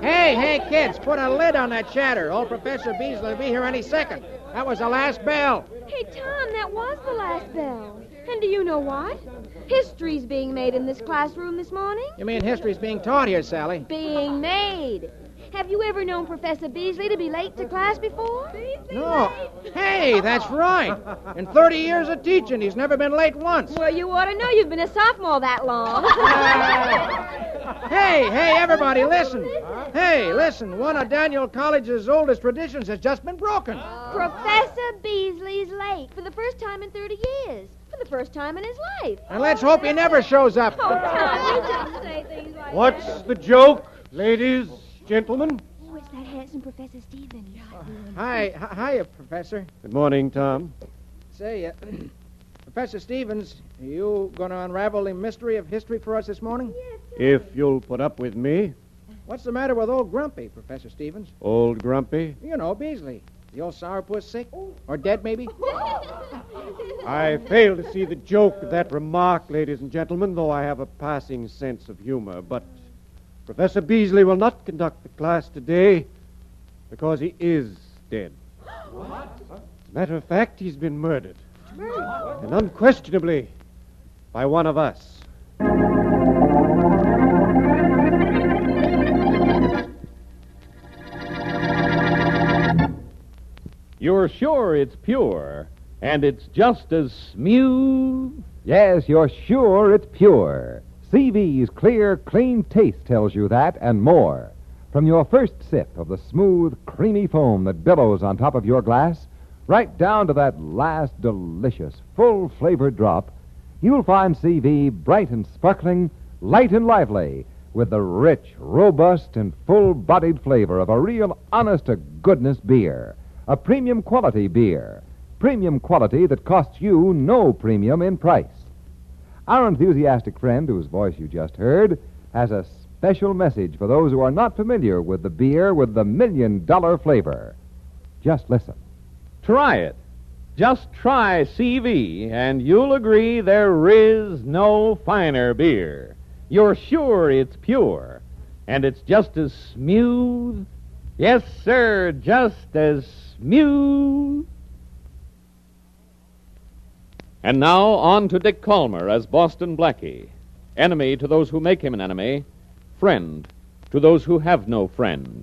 Hey, kids, put a lid on that chatter. Old Professor Beasley will be here any second. That was the last bell. Hey, Tom, that was the last bell. And do you know what? History's being made in this classroom this morning. You mean history's being taught here, Sally? Being made. Have you ever known Professor Beasley to be late to class before? No. Hey, that's right. In 30 years of teaching, he's never been late once. Well, you ought to know you've been a sophomore that long. Hey, everybody, listen. Hey, listen. One of Daniel College's oldest traditions has just been broken. Professor Beasley's late for the first time in 30 years. For the first time in his life. And let's hope he never shows up. Oh, Tom, you just say things like What's that. the joke, ladies, gentlemen? Oh, it's that handsome Professor Stevens. Hiya, Professor. Good morning, Tom. Say, Professor Stevens, are you going to unravel the mystery of history for us this morning? If you'll put up with me. What's the matter with old Grumpy, Professor Stevens? Old Grumpy? You know, Beasley. The old sourpuss sick? Or dead, maybe? I fail to see the joke of that remark, ladies and gentlemen, though I have a passing sense of humor. But Professor Beasley will not conduct the class today because he is dead. What? As a matter of fact, he's been murdered. And unquestionably by one of us. You're sure it's pure, and it's just as smooth? Yes, you're sure it's pure. CV's clear, clean taste tells you that and more. From your first sip of the smooth, creamy foam that billows on top of your glass, right down to that last delicious, full-flavored drop, you'll find CV bright and sparkling, light and lively, with the rich, robust, and full-bodied flavor of a real honest-to-goodness beer. A premium quality beer. Premium quality that costs you no premium in price. Our enthusiastic friend, whose voice you just heard, has a special message for those who are not familiar with the beer with the $1 million flavor. Just listen. Try it. Just try CV, and you'll agree there is no finer beer. You're sure it's pure, and it's just as smooth. Yes, sir, just as smooth. And now on to Dick Calmer as Boston Blackie. Enemy to those who make him an enemy. Friend to those who have no friend.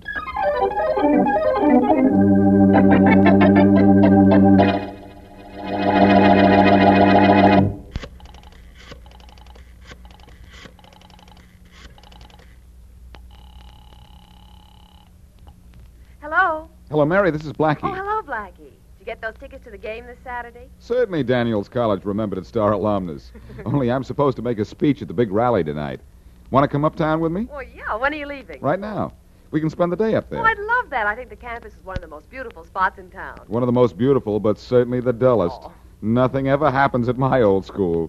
Hello. Hello, Mary. This is Blackie. Oh, hello, Blackie. Did you get those tickets to the game this Saturday? Certainly Daniels College remembered its star alumnus. Only I'm supposed to make a speech at the big rally tonight. Want to come uptown with me? Well, yeah. When are you leaving? Right now. We can spend the day up there. Oh, I'd love that. I think the campus is one of the most beautiful spots in town. One of the most beautiful, but certainly the dullest. Oh. Nothing ever happens at my old school.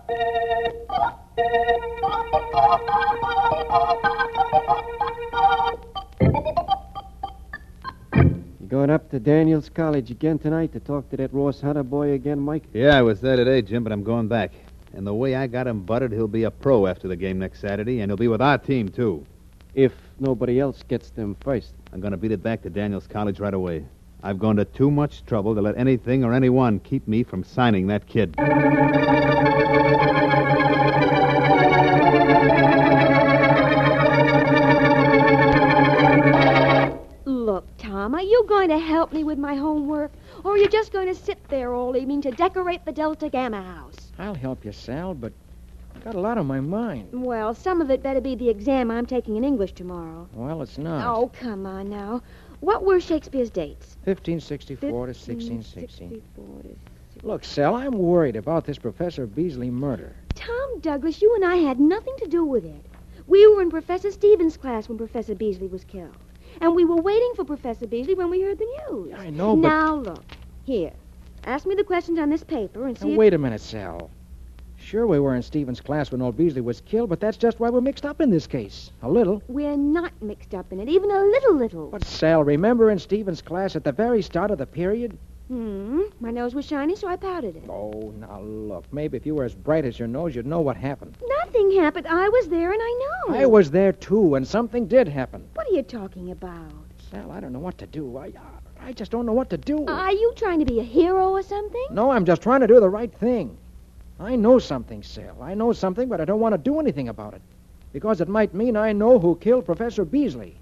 You going up to Daniels College again tonight to talk to that Ross Hunter boy again, Mike? Yeah, I was there today, Jim, but I'm going back. And the way I got him buttered, he'll be a pro after the game next Saturday, and he'll be with our team, too. If nobody else gets them first. I'm going to beat it back to Daniels College right away. I've gone to too much trouble to let anything or anyone keep me from signing that kid. Look, Tom, are you going to help me with my homework? Or are you just going to sit there all evening to decorate the Delta Gamma house? I'll help you, Sal, but I've got a lot on my mind. Well, some of it better be the exam I'm taking in English tomorrow. Well, it's not. Oh, come on now. What were Shakespeare's dates? 1564 to 1616. 1564 to... Look, Sal, I'm worried about this Professor Beasley murder. Tom Douglas, you and I had nothing to do with it. We were in Professor Stevens' class when Professor Beasley was killed. And we were waiting for Professor Beasley when we heard the news. I know, but... Now, look. Here. Ask me the questions on this paper and see Now, if... wait a minute, Sal. Sure, we were in Stevens' class when old Beasley was killed, but that's just why we're mixed up in this case. A little. We're not mixed up in it, even a little. But, Sal, remember in Stevens' class at the very start of the period? My nose was shiny, so I powdered it. Oh, now, look. Maybe if you were as bright as your nose, you'd know what happened. Nothing happened. I was there, and I know. I was there, too, and something did happen. What do are you talking about? Sal, I don't know what to do. I just don't know what to do. Are you trying to be a hero or something? No, I'm just trying to do the right thing. I know something, Sal. I know something, but I don't want to do anything about it. Because it might mean I know who killed Professor Beasley.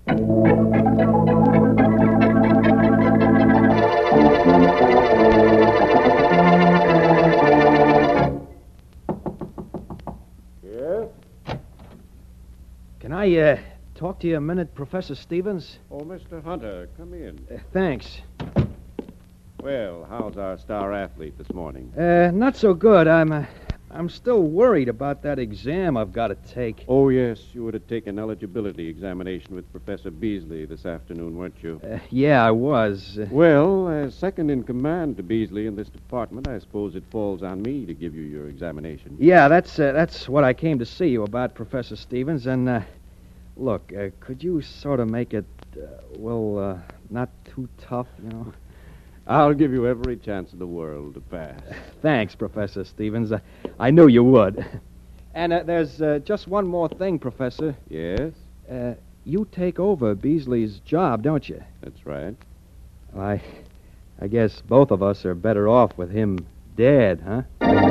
Yes? Can I talk to you a minute, Professor Stevens? Oh, Mr. Hunter, come in. Thanks. Well, how's our star athlete this morning? Not so good. I'm still worried about that exam I've got to take. Oh, yes, you would have taken eligibility examination with Professor Beasley this afternoon, weren't you? Yeah, I was. Well, as second in command to Beasley in this department, I suppose it falls on me to give you your examination. Yeah, that's what I came to see you about, Professor Stevens. And, look, could you sort of make it, not too tough, you know? I'll give you every chance in the world to pass. Thanks, Professor Stevens. I knew you would. And there's just one more thing, Professor. Yes? You take over Beasley's job, don't you? That's right. Well, I guess both of us are better off with him dead, huh?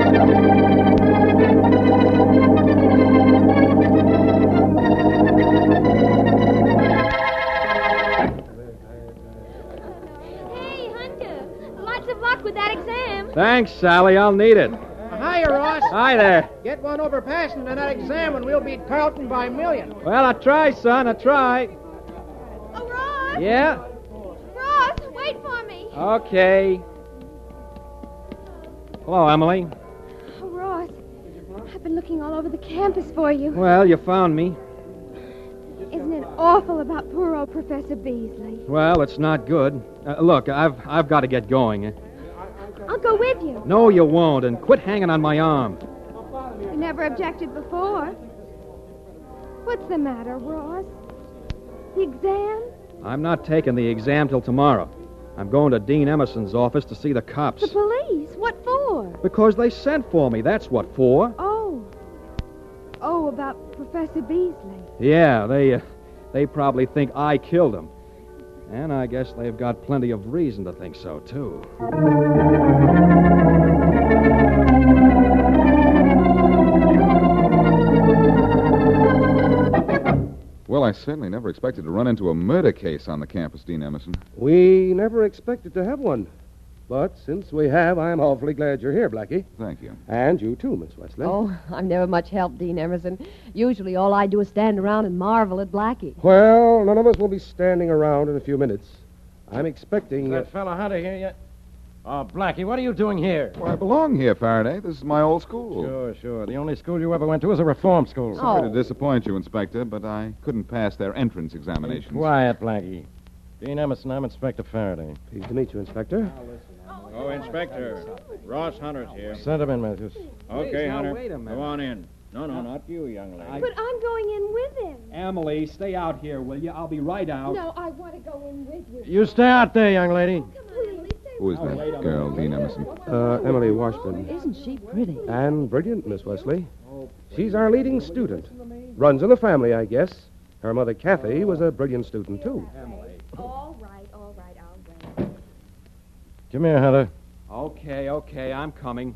With that exam. Thanks, Sally. I'll need it. Hiya, Ross. Hi there. Get one over passing in that exam and we'll beat Carlton by a million. Well, I try, son. I try. Oh, Ross. Yeah? Ross, wait for me. Okay. Hello, Emily. Oh, Ross, I've been looking all over the campus for you. Well, you found me. Isn't it awful about poor old Professor Beasley? Well, it's not good. Look, I've got to get going. I'll go with you. No, you won't, and quit hanging on my arm. You never objected before. What's the matter, Ross? The exam? I'm not taking the exam till tomorrow. I'm going to Dean Emerson's office to see the cops. The police? What for? Because they sent for me, that's what for. Oh, about Professor Beasley. Yeah, they probably think I killed him. And I guess they've got plenty of reason to think so, too. Well, I certainly never expected to run into a murder case on the campus, Dean Emerson. We never expected to have one. But since we have, I'm awfully glad you're here, Blackie. Thank you. And you too, Miss Wesley. Oh, I'm never much help, Dean Emerson. Usually all I do is stand around and marvel at Blackie. Well, none of us will be standing around in a few minutes. I'm expecting... Is that fella Hunter here yet? Oh, Blackie, what are you doing here? Well, I belong here, Faraday. This is my old school. Sure. The only school you ever went to was a reform school. Sorry to disappoint you, Inspector, but I couldn't pass their entrance examinations. Quiet, Blackie. Dean Emerson, I'm Inspector Faraday. Pleased to meet you, Inspector. Oh, Inspector. Ross Hunter's here. Send him in, Matthews. Okay, Hunter. Wait a minute. Go on in. No, not you, young lady. But I'm going in with him. Emily, stay out here, will you? I'll be right out. No, I want to go in with you. You stay out there, young lady. Please. Who is that girl, Dean Emerson? Emily Washburn. Isn't she pretty? And brilliant, Miss Wesley. She's our leading student. Runs in the family, I guess. Her mother, Kathy, was a brilliant student, too. All right, I'll wait. Come here, Hunter. Okay, I'm coming.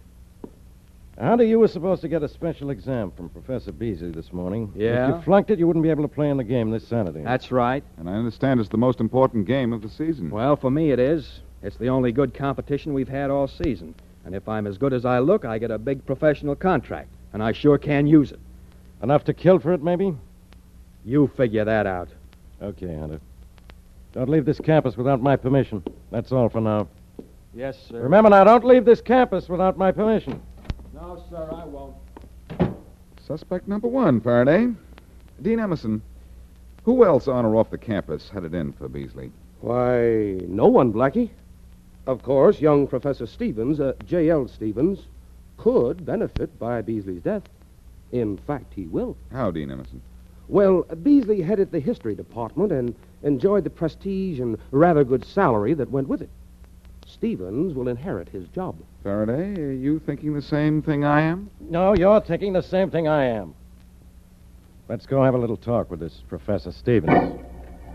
Hunter, you were supposed to get a special exam from Professor Beasley this morning. Yeah? If you flunked it, you wouldn't be able to play in the game this Saturday. That's right. And I understand it's the most important game of the season. Well, for me it is. It's the only good competition we've had all season. And if I'm as good as I look, I get a big professional contract. And I sure can use it. Enough to kill for it, maybe? You figure that out. Okay, Hunter. Don't leave this campus without my permission. That's all for now. Yes, sir. Remember now, don't leave this campus without my permission. No, sir, I won't. Suspect number one, Faraday. Dean Emerson, who else on or off the campus had it in for Beasley? Why, no one, Blackie. Of course, young Professor Stevens, J.L. Stevens, could benefit by Beasley's death. In fact, he will. How, Dean Emerson? Well, Beasley headed the history department and enjoyed the prestige and rather good salary that went with it. Stevens will inherit his job. Faraday, are you thinking the same thing I am? No, you're thinking the same thing I am. Let's go have a little talk with this Professor Stevens.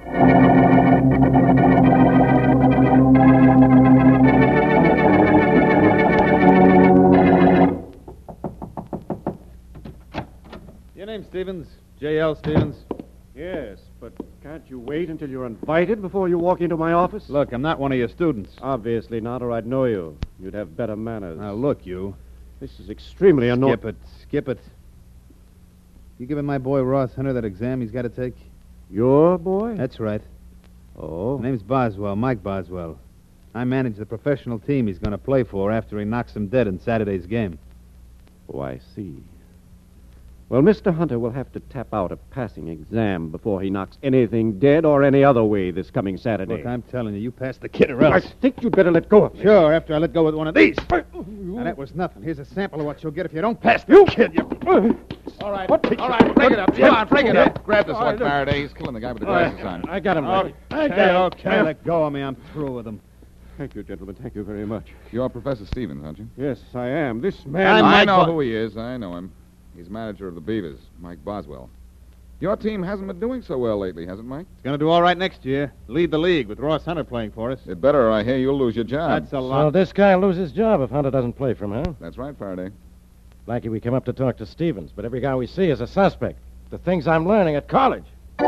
Your name, Stevens? J.L. Stevens? Yes, but can't you wait until you're invited before you walk into my office? Look, I'm not one of your students. Obviously not, or I'd know you. You'd have better manners. Now, look, you. This is extremely annoying. Skip it. You giving my boy Ross Hunter that exam he's got to take? Your boy? That's right. Oh. My name's Boswell, Mike Boswell. I manage the professional team he's going to play for after he knocks him dead in Saturday's game. Oh, I see. Well, Mr. Hunter will have to tap out a passing exam before he knocks anything dead or any other way this coming Saturday. Look, I'm telling you, you pass the kid or else. I think you'd better let go of me. Sure, after I let go with one of these. Now, that was nothing. Here's a sample of what you'll get if you don't pass the kid. All right, break it up. Come on, break it up. Grab this one, Faraday. He's killing the guy with the glasses on. I got him. Okay, let go of me. I'm through with him. Thank you, gentlemen. Thank you very much. You're Professor Stevens, aren't you? Yes, I am. This man... I know who he is. I know him. He's manager of the Beavers, Mike Boswell. Your team hasn't been doing so well lately, has it, Mike? It's going to do all right next year. Lead the league with Ross Hunter playing for us. It better, or I hear you'll lose your job. That's a lot. So this guy will lose his job if Hunter doesn't play for him, huh? That's right, Faraday. Blackie, we come up to talk to Stevens, but every guy we see is a suspect. The things I'm learning at college.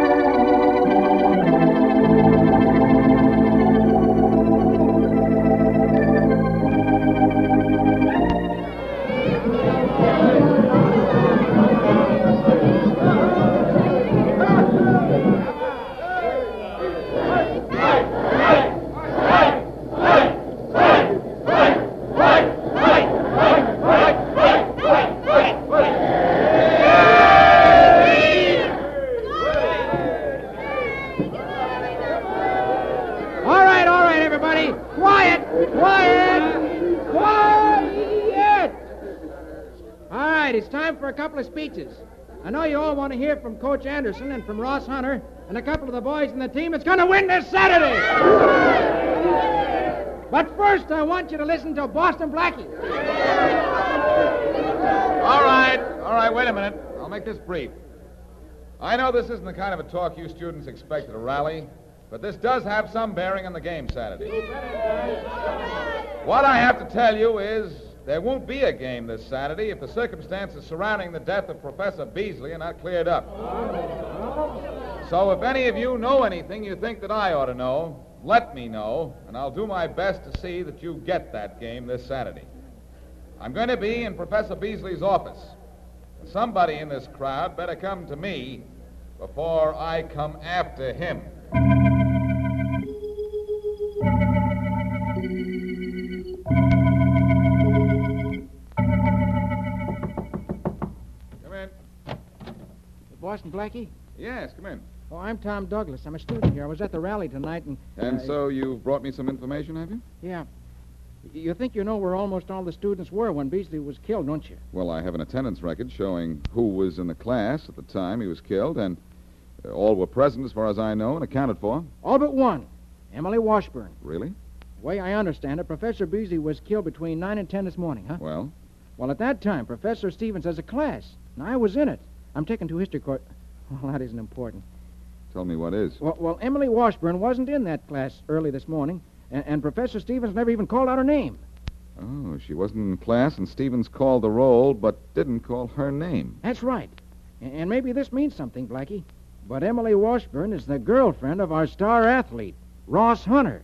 Speeches. I know you all want to hear from Coach Anderson and from Ross Hunter and a couple of the boys in the team that's going to win this Saturday. But first, I want you to listen to Boston Blackie. All right, wait a minute. I'll make this brief. I know this isn't the kind of a talk you students expect at a rally, but this does have some bearing on the game Saturday. What I have to tell you is there won't be a game this Saturday if the circumstances surrounding the death of Professor Beasley are not cleared up. So if any of you know anything you think that I ought to know, let me know, and I'll do my best to see that you get that game this Saturday. I'm going to be in Professor Beasley's office. Somebody in this crowd better come to me before I come after him. Boston Blackie? Yes, come in. Oh, I'm Tom Douglas. I'm a student here. I was at the rally tonight and... And so you've brought me some information, have you? Yeah. You think you know where almost all the students were when Beasley was killed, don't you? Well, I have an attendance record showing who was in the class at the time he was killed, and all were present as far as I know and accounted for. All but one. Emily Washburn. Really? The way I understand it, Professor Beasley was killed between 9 and 10 this morning, huh? Well? Well, at that time, Professor Stevens has a class, and I was in it. I'm taking to history court. Well, that isn't important. Tell me what is. Well, Emily Washburn wasn't in that class early this morning, and Professor Stevens never even called out her name. Oh, she wasn't in class, and Stevens called the roll, but didn't call her name. That's right. And maybe this means something, Blackie. But Emily Washburn is the girlfriend of our star athlete, Ross Hunter.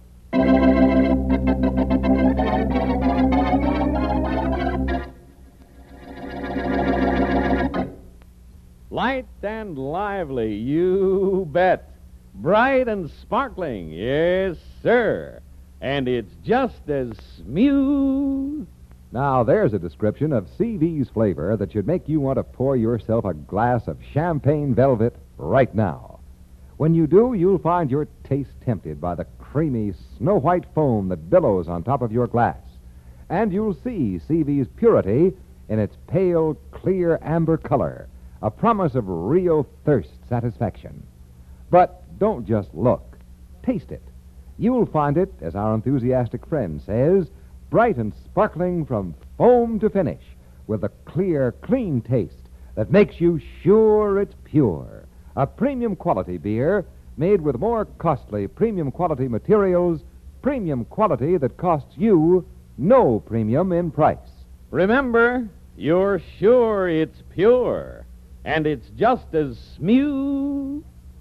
Light and lively, you bet. Bright and sparkling, yes, sir. And it's just as smooth. Now, there's a description of CV's flavor that should make you want to pour yourself a glass of champagne velvet right now. When you do, you'll find your taste tempted by the creamy, snow-white foam that billows on top of your glass. And you'll see CV's purity in its pale, clear amber color, a promise of real thirst satisfaction. But don't just look. Taste it. You'll find it, as our enthusiastic friend says, bright and sparkling from foam to finish, with a clear, clean taste that makes you sure it's pure. A premium quality beer made with more costly premium quality materials, premium quality that costs you no premium in price. Remember, you're sure it's pure, and it's just as smooth.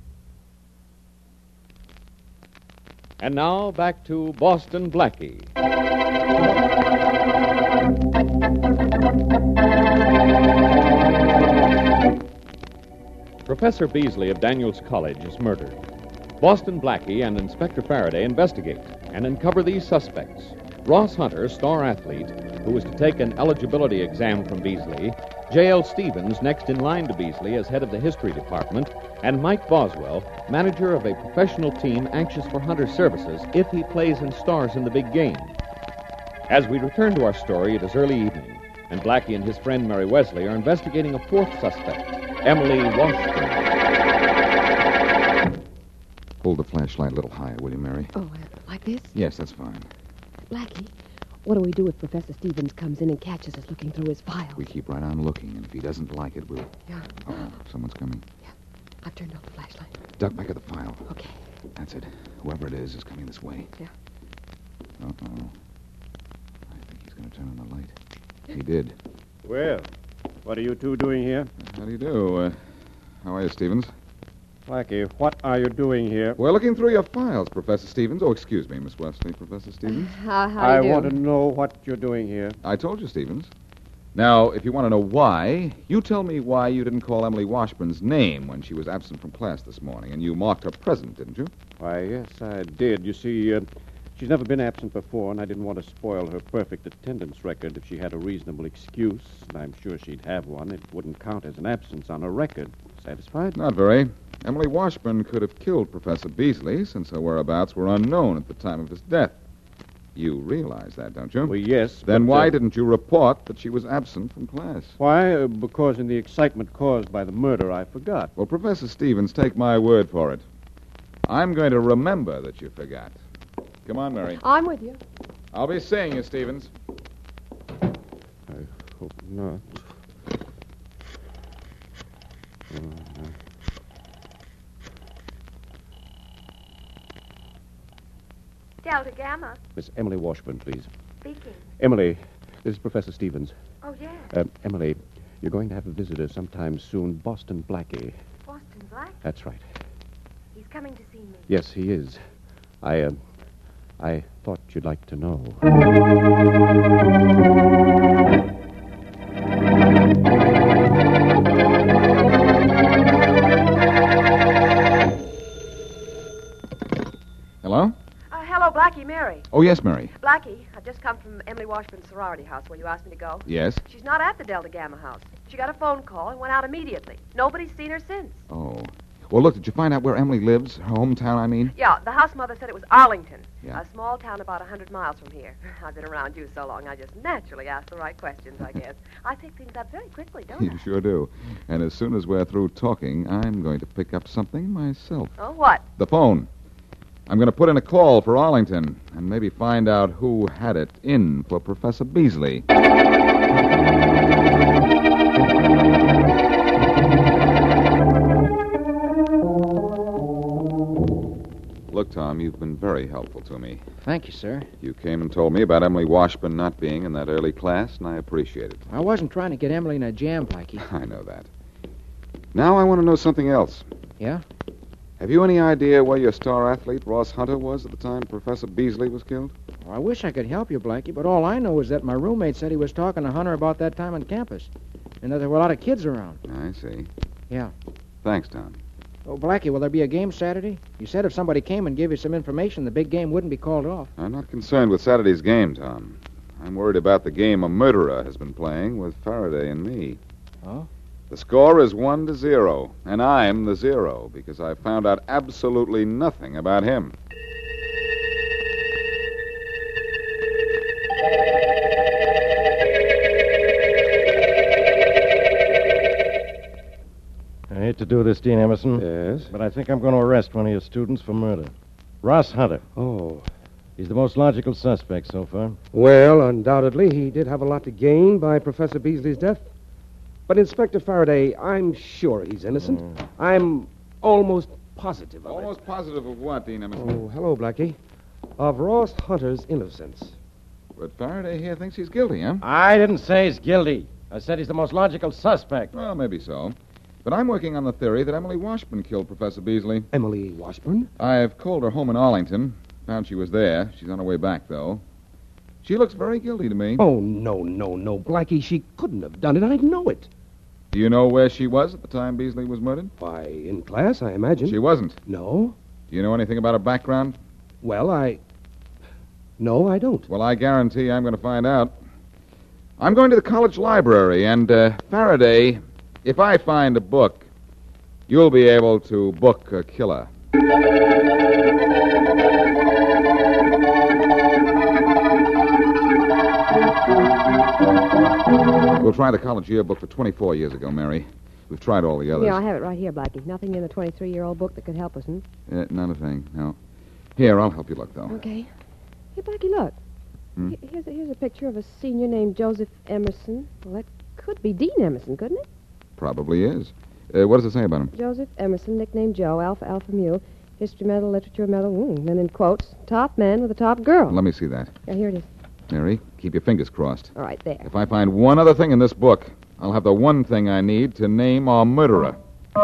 And now back to Boston Blackie. Professor Beasley of Daniels College is murdered. Boston Blackie and Inspector Faraday investigate and uncover these suspects. Ross Hunter, star athlete, who was to take an eligibility exam from Beasley, J.L. Stevens, next in line to Beasley as head of the history department, and Mike Boswell, manager of a professional team anxious for Hunter's services if he plays and stars in the big game. As we return to our story, it is early evening, and Blackie and his friend Mary Wesley are investigating a fourth suspect, Emily Washburn. Hold the flashlight a little higher, will you, Mary? Oh, like this? Yes, that's fine. Blackie, what do we do if Professor Stevens comes in and catches us looking through his files? We keep right on looking, and if he doesn't like it, we'll... Yeah. Oh, someone's coming. Yeah. I've turned off the flashlight. Duck back of the file. Okay. That's it. Whoever it is coming this way. Yeah. Uh-oh. I think he's going to turn on the light. He did. Well, what are you two doing here? How do you do? How are you, Stevens? Blackie, what are you doing here? We're looking through your files, Professor Stevens. Oh, excuse me, Miss Wesley, Professor Stevens. How I do you do? want to know what you're doing here. I told you, Stevens. Now, if you want to know why, you tell me why you didn't call Emily Washburn's name when she was absent from class this morning, and you marked her present, didn't you? Why, yes, I did. You see, she's never been absent before, and I didn't want to spoil her perfect attendance record if she had a reasonable excuse, and I'm sure she'd have one. It wouldn't count as an absence on her record. Satisfied? Not very. Emily Washburn could have killed Professor Beasley since her whereabouts were unknown at the time of his death. You realize that, don't you? Well, yes. Then but, why didn't you report that she was absent from class? Why? Because in the excitement caused by the murder, I forgot. Well, Professor Stevens, take my word for it. I'm going to remember that you forgot. Come on, Mary. I'm with you. I'll be seeing you, Stevens. I hope not. Delta Gamma. Miss Emily Washburn, please. Speaking. Emily, this is Professor Stevens. Oh, yes. Emily, you're going to have a visitor sometime soon, Boston Blackie. Boston Black? That's right. He's coming to see me. Yes, he is. I thought you'd like to know. Hello? Hello, Blackie, Mary. Oh, yes, Mary. Blackie, I've just come from Emily Washburn's sorority house where you asked me to go. Yes? She's not at the Delta Gamma house. She got a phone call and went out immediately. Nobody's seen her since. Oh. Well, look, did you find out where Emily lives? Her hometown, I mean? Yeah, the house mother said it was Arlington, Yeah. a small town about 100 miles from here. I've been around you so long, I just naturally ask the right questions, I guess. I pick things up very quickly, don't I? You sure do. And as soon as we're through talking, I'm going to pick up something myself. Oh, what? The phone. I'm going to put in a call for Arlington and maybe find out who had it in for Professor Beasley. Look, Tom, you've been very helpful to me. Thank you, sir. You came and told me about Emily Washburn not being in that early class, and I appreciate it. I wasn't trying to get Emily in a jam, Blackie. I know that. Now I want to know something else. Yeah? Have you any idea where your star athlete, Ross Hunter, was at the time Professor Beasley was killed? Well, I wish I could help you, Blackie, but all I know is that my roommate said he was talking to Hunter about that time on campus, and that there were a lot of kids around. I see. Yeah. Thanks, Tom. Oh, Blackie, will there be a game Saturday? You said if somebody came and gave you some information, the big game wouldn't be called off. I'm not concerned with Saturday's game, Tom. I'm worried about the game a murderer has been playing with Faraday and me. Oh? The score is 1-0, and I'm the 0 because I found out absolutely nothing about him. I hate to do this, Dean Emerson. Yes? But I think I'm going to arrest one of your students for murder. Ross Hunter. Oh. He's the most logical suspect so far. Well, undoubtedly, he did have a lot to gain by Professor Beasley's death. But, Inspector Faraday, I'm sure he's innocent. I'm almost positive of it. Almost positive of what, Dean Emerson? Oh, hello, Blackie. Of Ross Hunter's innocence. But Faraday here thinks he's guilty, huh? I didn't say he's guilty. I said he's the most logical suspect. Well, maybe so. But I'm working on the theory that Emily Washburn killed Professor Beasley. Emily Washburn? I've called her home in Arlington. Found she was there. She's on her way back, though. She looks very guilty to me. Oh, no, Blackie. She couldn't have done it. I know it. Do you know where she was at the time Beasley was murdered? Why, in class, I imagine. She wasn't. No? Do you know anything about her background? Well, No, I don't. Well, I guarantee I'm going to find out. I'm going to the college library, and, Faraday, if I find a book, you'll be able to book a killer. We'll try the college yearbook for 24 years ago, Mary. We've tried all the others. Yeah, I have it right here, Blackie. Nothing in the 23-year-old book that could help us, Not a thing, no. Here, I'll help you look, though. Okay. Hey, Blackie, look. Here's a picture of a senior named Joseph Emerson. Well, that could be Dean Emerson, couldn't it? Probably is. What does it say about him? Joseph Emerson, nicknamed Joe, Alpha Alpha Mu, history medal, literature medal, then in quotes, top man with a top girl. Let me see that. Yeah, here it is. Mary, keep your fingers crossed. All right, there. If I find one other thing in this book, I'll have the one thing I need to name our murderer.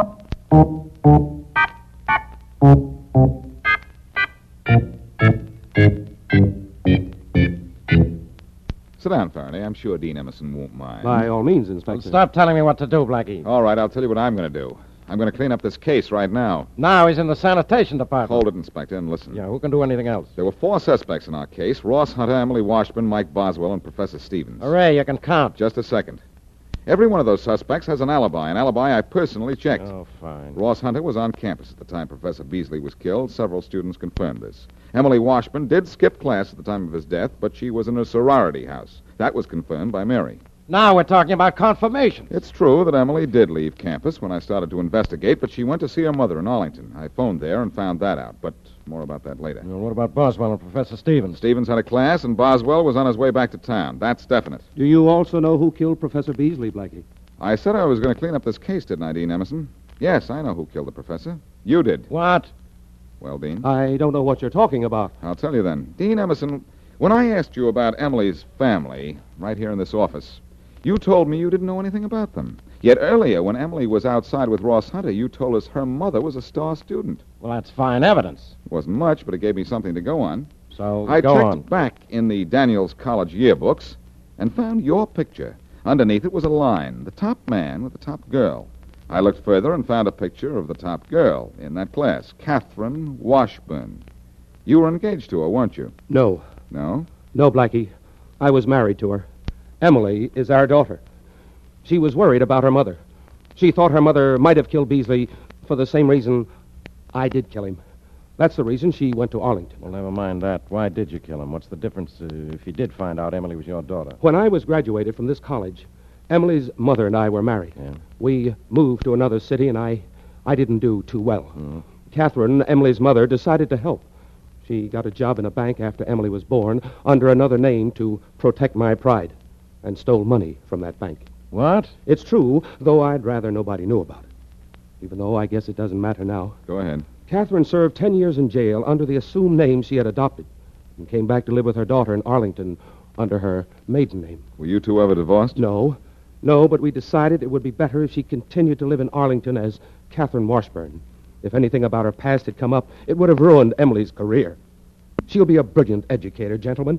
Sit down, Faraday. I'm sure Dean Emerson won't mind. By all means, Inspector. Stop telling me what to do, Blackie. All right, I'll tell you what I'm going to do. I'm going to clean up this case right now. Now he's in the sanitation department. Hold it, Inspector, and listen. Yeah, who can do anything else? There were 4 suspects in our case: Ross Hunter, Emily Washburn, Mike Boswell, and Professor Stevens. Hooray, you can count. Just a second. Every one of those suspects has an alibi I personally checked. Oh, fine. Ross Hunter was on campus at the time Professor Beasley was killed. Several students confirmed this. Emily Washburn did skip class at the time of his death, but she was in a sorority house. That was confirmed by Mary. Now we're talking about confirmation. It's true that Emily did leave campus when I started to investigate, but she went to see her mother in Arlington. I phoned there and found that out, but more about that later. Well, what about Boswell and Professor Stevens? Stevens had a class, and Boswell was on his way back to town. That's definite. Do you also know who killed Professor Beasley, Blackie? I said I was going to clean up this case, didn't I, Dean Emerson? Yes, I know who killed the professor. You did. What? Well, Dean? I don't know what you're talking about. I'll tell you then. Dean Emerson, when I asked you about Emily's family, right here in this office, you told me you didn't know anything about them. Yet earlier, when Emily was outside with Ross Hunter, you told us her mother was a star student. Well, that's fine evidence. It wasn't much, but it gave me something to go on. So, I go checked on. back in the Daniels College yearbooks and found your picture. Underneath it was a line, the top man with the top girl. I looked further and found a picture of the top girl in that class, Catherine Washburn. You were engaged to her, weren't you? No. No? No, Blackie. I was married to her. Emily is our daughter. She was worried about her mother. She thought her mother might have killed Beasley for the same reason I did kill him. That's the reason she went to Arlington. Well, never mind that. Why did you kill him? What's the difference if you did find out Emily was your daughter? When I was graduated from this college, Emily's mother and I were married. Yeah. We moved to another city, and I didn't do too well. Mm. Catherine, Emily's mother, decided to help. She got a job in a bank after Emily was born under another name to protect my pride and stole money from that bank. What? It's true, though I'd rather nobody knew about it. Even though I guess it doesn't matter now. Go ahead. Catherine served 10 years in jail under the assumed name she had adopted and came back to live with her daughter in Arlington under her maiden name. Were you two ever divorced? No, but we decided it would be better if she continued to live in Arlington as Catherine Washburn. If anything about her past had come up, it would have ruined Emily's career. She'll be a brilliant educator, gentlemen.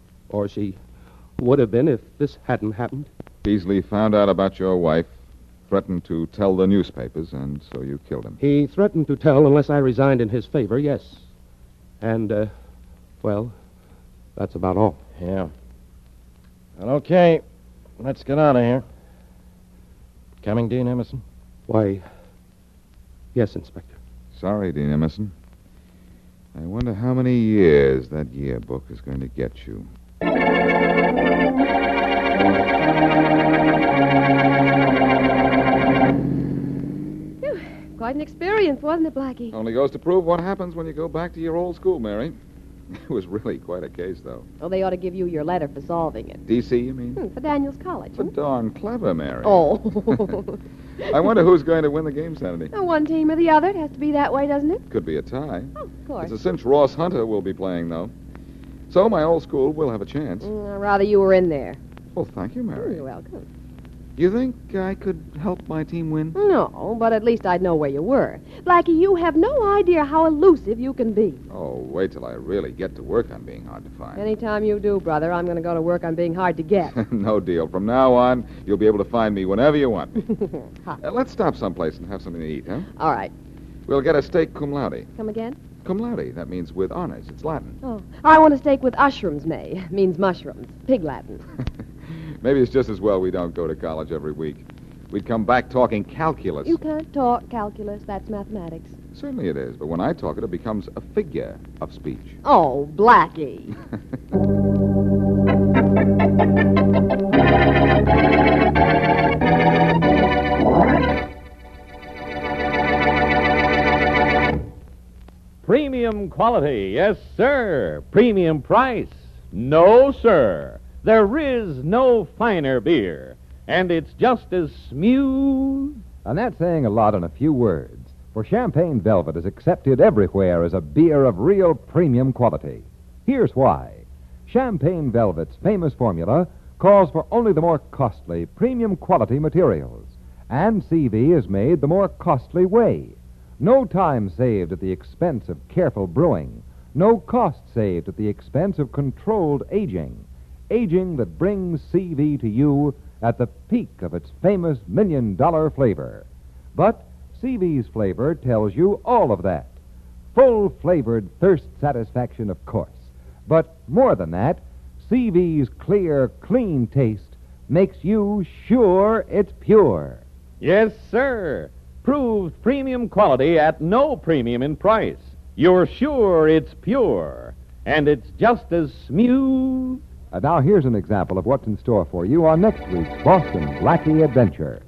Or she would have been if this hadn't happened. Beasley found out about your wife, threatened to tell the newspapers, and so you killed him. He threatened to tell unless I resigned in his favor, yes. And, well, that's about all. Yeah. Well, okay. Let's get out of here. Coming, Dean Emerson? Why, yes, Inspector. Sorry, Dean Emerson. I wonder how many years that yearbook is going to get you. Quite an experience, wasn't it, Blackie? Only goes to prove what happens when you go back to your old school, Mary. It was really quite a case, though. Oh, they ought to give you your letter for solving it. D.C., you mean? For Daniels College. So darn clever, Mary. Oh. I wonder who's going to win the game Saturday. One team or the other. It has to be that way, doesn't it? Could be a tie. Oh, of course. It's a cinch Ross Hunter will be playing, though. So my old school will have a chance. Rather you were in there. Well, thank you, Mary. You're welcome. You think I could help my team win? No, but at least I'd know where you were. Blackie, you have no idea how elusive you can be. Oh, wait till I really get to work on being hard to find. Anytime you do, brother, I'm going to go to work on being hard to get. No deal. From now on, you'll be able to find me whenever you want. Let's stop someplace and have something to eat, huh? All right. We'll get a steak cum laude. Come again? Cum laude. That means with honors. It's Latin. Oh, I want a steak with ushrooms, May. Means mushrooms. Pig Latin. Maybe it's just as well we don't go to college every week. We'd come back talking calculus. You can't talk calculus. That's mathematics. Certainly it is, but when I talk it becomes a figure of speech. Oh, Blackie. Premium quality, yes, sir. Premium price, no, sir. There is no finer beer, and it's just as smooth. And that's saying a lot in a few words, for Champagne Velvet is accepted everywhere as a beer of real premium quality. Here's why. Champagne Velvet's famous formula calls for only the more costly, premium quality materials, and CV is made the more costly way. No time saved at the expense of careful brewing, no cost saved at the expense of controlled aging. Aging that brings CV to you at the peak of its famous $1 million flavor. But CV's flavor tells you all of that. Full-flavored thirst satisfaction, of course. But more than that, CV's clear, clean taste makes you sure it's pure. Yes, sir. Proved premium quality at no premium in price. You're sure it's pure, and it's just as smooth. And now here's an example of what's in store for you on next week's Boston Blackie Adventure.